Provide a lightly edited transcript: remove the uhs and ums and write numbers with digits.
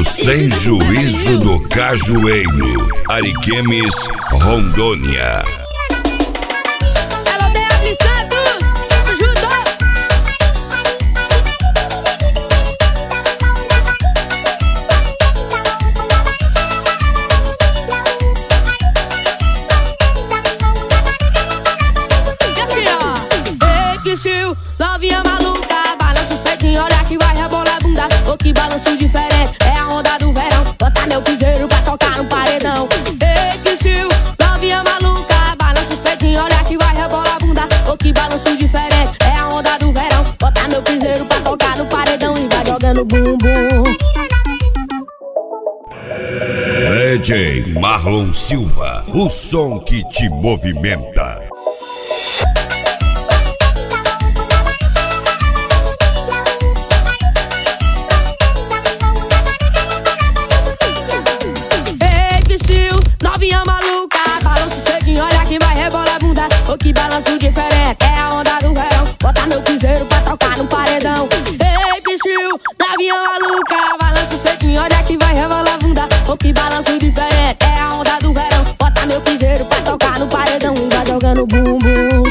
Sem Juízo do Cajueiro, Ariquemes, Rondônia. Ela odeia de Santos, ajudou. E assim, ó. Ei, Pichiu, novinha maluca, balança os peitinhos, olha que vai rebolar a bunda. Ô, que balanço diferente, é a onda do verão. Bota meu piseiro pra tocar no paredão. Ei, Pichiu, novinha maluca, balança os peitinhos, olha que vai rebolar a bunda. Ô, que balanço diferente, é a onda do verão. Bota meu piseiro pra tocar no paredão e vai jogando bumbum. DJ Marlon Silva, o som que te movimenta. Ei, Pichiu, novinha maluca, balança os peitinhos, olha que vai rebolar a bunda. Ô, que balanço diferente, é a onda do verão. Bota meu piseiro pra tocar no paredão. Ei, Pichiu, novinha maluca, balança os peitinhos, olha que vai rebolar a bunda. Ô, que balanço diferente, é a onda do verão. Bota meu piseiro pra tocar no paredão e vai jogando bumbum.